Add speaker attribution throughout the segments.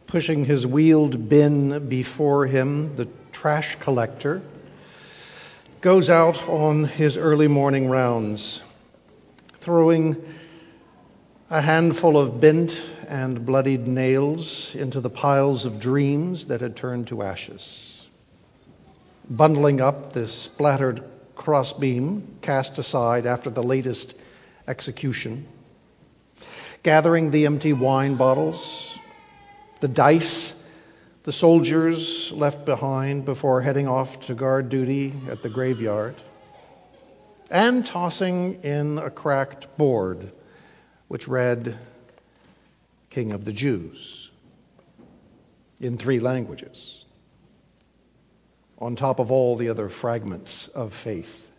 Speaker 1: Pushing his wheeled bin before him, the trash collector goes out on his early morning rounds, throwing a handful of bent and bloodied nails into the piles of dreams that had turned to ashes, bundling up the splattered crossbeam cast aside after the latest execution, gathering the empty wine bottles, the dice the soldiers left behind before heading off to guard duty at the graveyard, and tossing in a cracked board which read, "King of the Jews," in 3 languages, on top of all the other fragments of faith.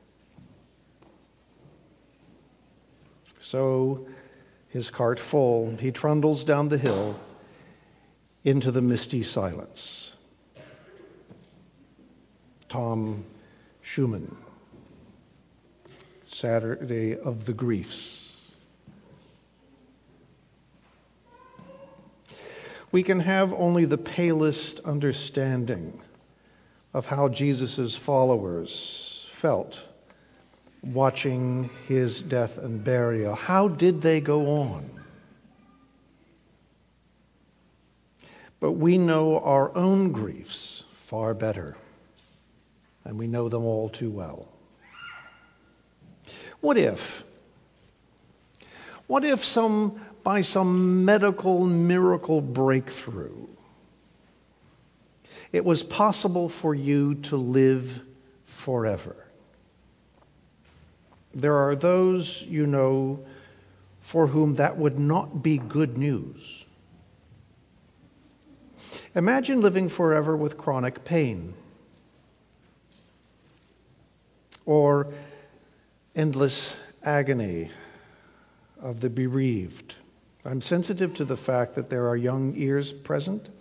Speaker 1: So, his cart full, he trundles down the hill into the misty silence. Tom Schumann, Saturday of the Griefs. We can have only the palest understanding of how Jesus' followers felt watching his death and burial. How did they go on? But we know our own griefs far better, and we know them all too well. What if by some medical miracle breakthrough, it was possible for you to live forever? There are those you know for whom that would not be good news. Imagine living forever with chronic pain, or endless agony of the bereaved. I'm sensitive to the fact that there are young ears present.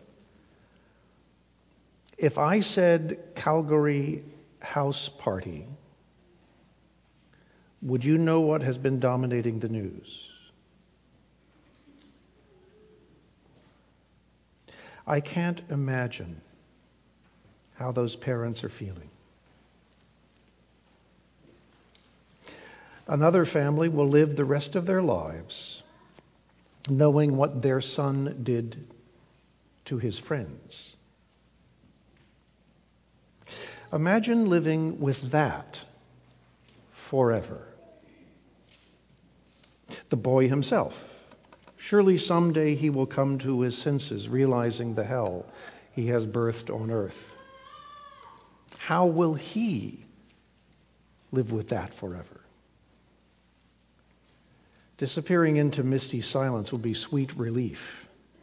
Speaker 1: If I said Calgary house party, would you know what has been dominating the news? I can't imagine how those parents are feeling. Another family will live the rest of their lives knowing what their son did to his friends. Imagine living with that forever. The boy himself. Surely someday he will come to his senses, realizing the hell he has birthed on earth. How will he live with that forever? Disappearing into misty silence will be sweet relief.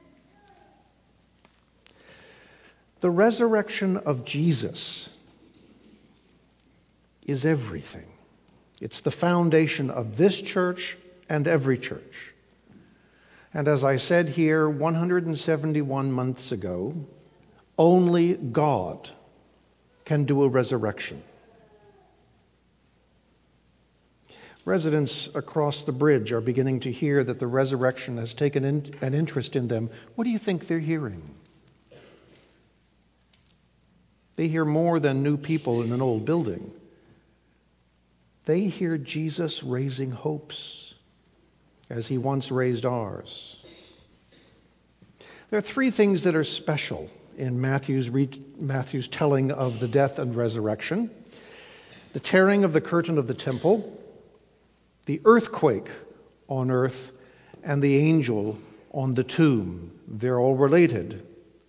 Speaker 1: The resurrection of Jesus is everything. It's the foundation of this church and every church. And as I said here 171 months ago, only God can do a resurrection. Residents across the bridge are beginning to hear that the resurrection has taken an interest in them. What do you think they're hearing? They hear more than new people in an old building. They hear Jesus raising hopes as he once raised ours. There are 3 things that are special in Matthew's telling of the death and resurrection: the tearing of the curtain of the temple, the earthquake on earth, and the angel on the tomb. They're all related,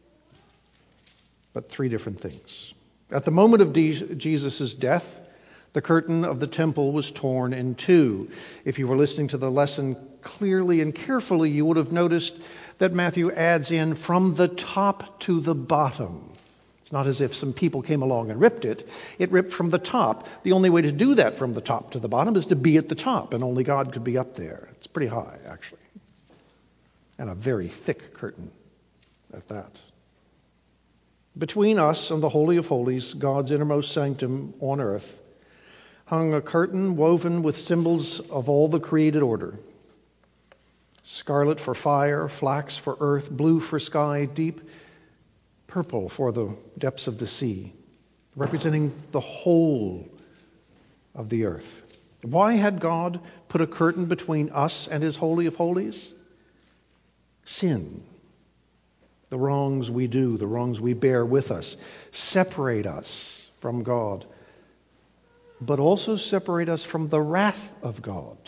Speaker 1: but 3 different things. At the moment of Jesus' death, the curtain of the temple was torn in 2. If you were listening to the lesson clearly and carefully, you would have noticed that Matthew adds in from the top to the bottom. It's not as if some people came along and ripped it. It ripped from the top. The only way to do that from the top to the bottom is to be at the top, and only God could be up there. It's pretty high, actually. And a very thick curtain at that. Between us and the Holy of Holies, God's innermost sanctum on earth, hung a curtain woven with symbols of all the created order. scarlet for fire, flax for earth, blue for sky, deep purple for the depths of the sea, representing the whole of the earth. Why had God put a curtain between us and his Holy of Holies? Sin. The wrongs we do, the wrongs we bear with us, separate us from God, but also separate us from the wrath of God.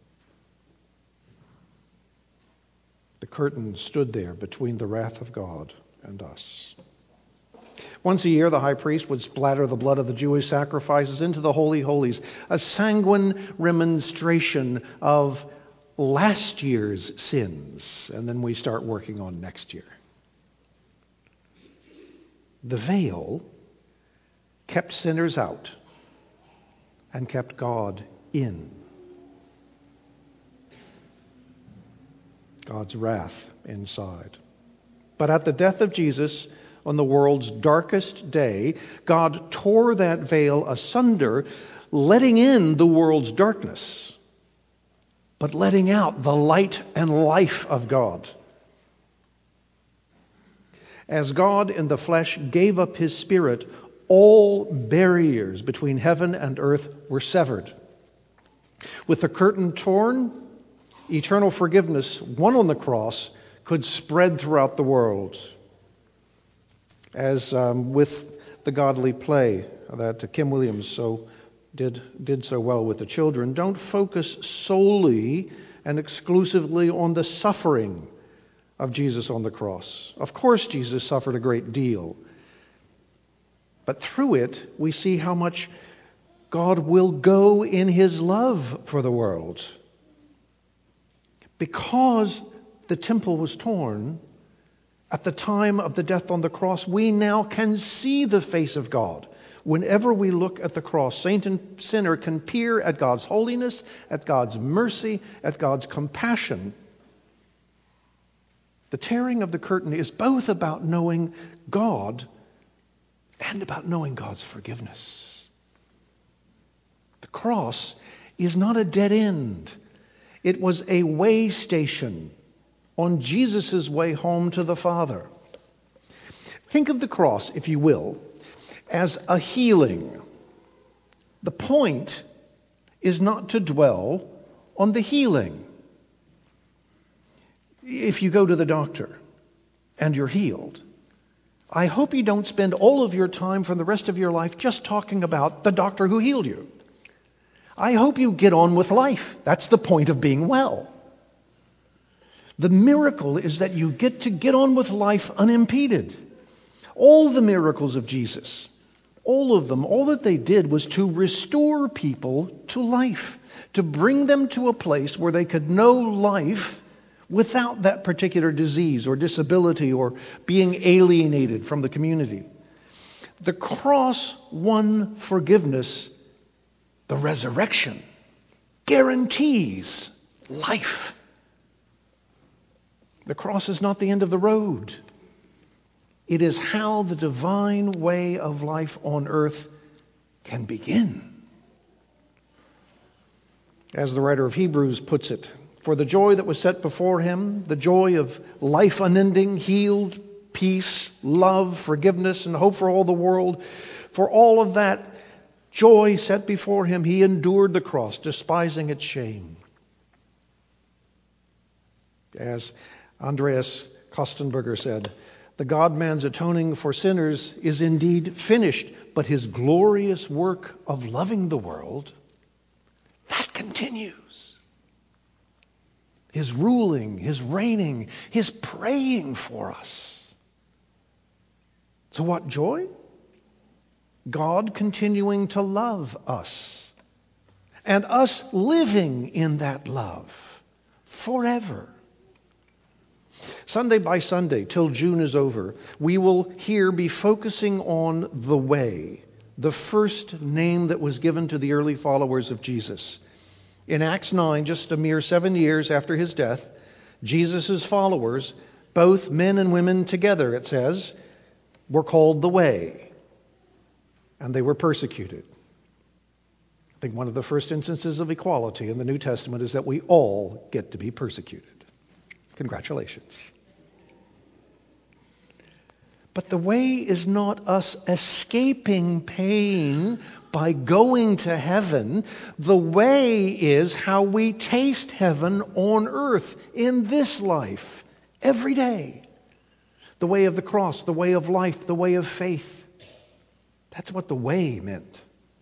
Speaker 1: The curtain stood there between the wrath of God and us. Once a year, the high priest would splatter the blood of the Jewish sacrifices into the Holy Holies, a sanguine remonstration of last year's sins, and then we start working on next year. The veil kept sinners out and kept God in. God's wrath inside. But at the death of Jesus, on the world's darkest day, God tore that veil asunder, letting in the world's darkness, but letting out the light and life of God. As God in the flesh gave up his Spirit, all barriers between heaven and earth were severed. With the curtain torn, eternal forgiveness, won on the cross, could spread throughout the world. As with the godly play that Kim Williams did so well with the children, don't focus solely and exclusively on the suffering of Jesus on the cross. Of course, Jesus suffered a great deal. But through it, we see how much God will go in his love for the world. Because the temple was torn at the time of the death on the cross, we now can see the face of God. Whenever we look at the cross, saint and sinner can peer at God's holiness, at God's mercy, at God's compassion. The tearing of the curtain is both about knowing God and about knowing God's forgiveness. The cross is not a dead end. It was a way station on Jesus' way home to the Father. Think of the cross, if you will, as a healing. The point is not to dwell on the healing. If you go to the doctor and you're healed, I hope you don't spend all of your time for the rest of your life just talking about the doctor who healed you. I hope you get on with life. That's the point of being well. The miracle is that you get on with life unimpeded. All the miracles of Jesus, all of them, all that they did was to restore people to life, to bring them to a place where they could know life without that particular disease or disability or being alienated from the community. The cross won forgiveness. The resurrection guarantees life. The cross is not the end of the road. It is how the divine way of life on earth can begin. As the writer of Hebrews puts it, for the joy that was set before him, the joy of life unending, healed, peace, love, forgiveness, and hope for all the world, for all of that joy set before him, he endured the cross, despising its shame. As Andreas Kostenberger said, the God-man's atoning for sinners is indeed finished, but his glorious work of loving the world, that continues. His ruling, his reigning, his praying for us. So what joy? God continuing to love us, and us living in that love forever. Sunday by Sunday, till June is over, we will here be focusing on the way, the first name that was given to the early followers of Jesus. In Acts 9, just a mere 7 years after his death, Jesus' followers, both men and women together, it says, were called the Way, and they were persecuted. I think one of the first instances of equality in the New Testament is that we all get to be persecuted. Congratulations. But the way is not us escaping pain by going to heaven. The way is how we taste heaven on earth in this life, every day. The way of the cross, the way of life, the way of faith. That's what the way meant.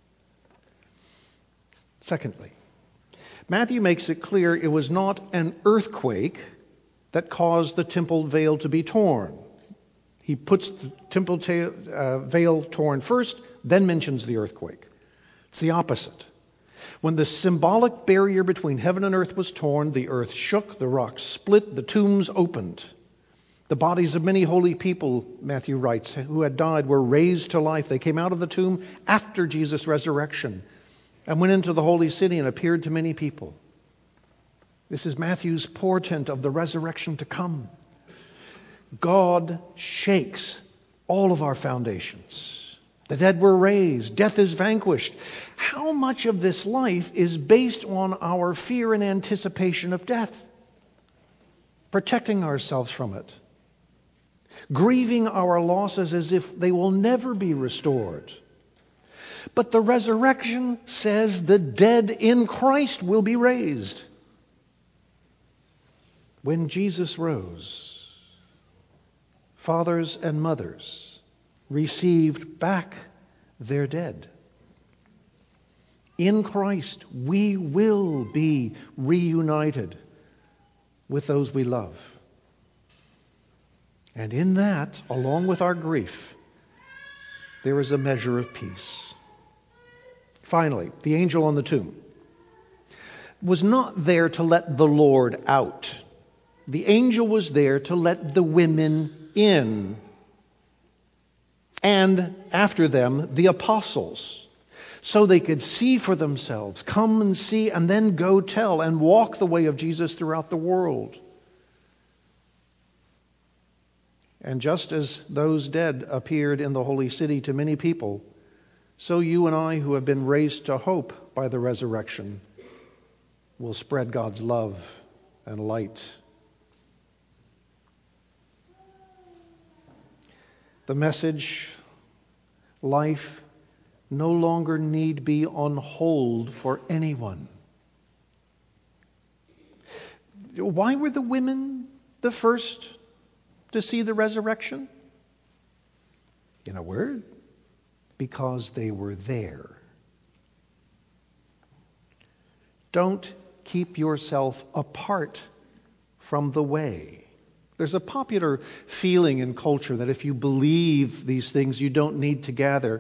Speaker 1: Secondly, Matthew makes it clear it was not an earthquake that caused the temple veil to be torn. He puts the temple veil torn first, then mentions the earthquake. It's the opposite. When the symbolic barrier between heaven and earth was torn, the earth shook, the rocks split, the tombs opened. The bodies of many holy people, Matthew writes, who had died were raised to life. They came out of the tomb after Jesus' resurrection and went into the holy city and appeared to many people. This is Matthew's portent of the resurrection to come. God shakes all of our foundations. The dead were raised. Death is vanquished. How much of this life is based on our fear and anticipation of death? Protecting ourselves from it. Grieving our losses as if they will never be restored. But the resurrection says the dead in Christ will be raised. When Jesus rose, fathers and mothers received back their dead. In Christ, we will be reunited with those we love. And in that, along with our grief, there is a measure of peace. Finally, the angel on the tomb was not there to let the Lord out. The angel was there to let the women in. And after them, the apostles, so they could see for themselves, come and see, and then go tell and walk the way of Jesus throughout the world. And just as those dead appeared in the holy city to many people, so you and I who have been raised to hope by the resurrection will spread God's love and light. The message, life, no longer need be on hold for anyone. Why were the women the first to see the resurrection? In a word, because they were there. Don't keep yourself apart from the way. There's a popular feeling in culture that if you believe these things, you don't need to gather.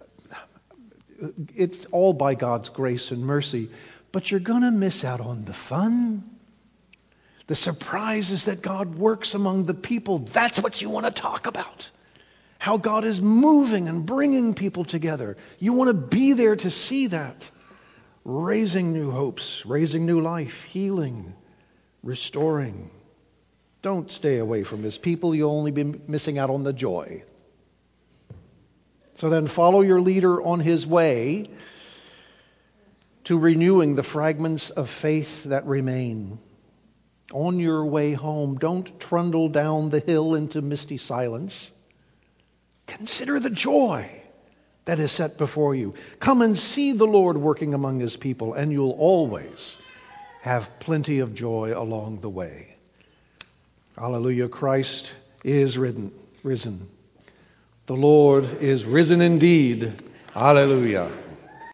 Speaker 1: It's all by God's grace and mercy, but you're going to miss out on the fun. The surprises that God works among the people, that's what you want to talk about. How God is moving and bringing people together. You want to be there to see that. Raising new hopes, raising new life, healing, restoring. Don't stay away from His people. You'll only be missing out on the joy. So then follow your leader on his way to renewing the fragments of faith that remain. On your way home, don't trundle down the hill into misty silence. Consider the joy that is set before you. Come and see the Lord working among His people, and you'll always have plenty of joy along the way. Hallelujah, Christ is risen. The Lord is risen indeed. Hallelujah.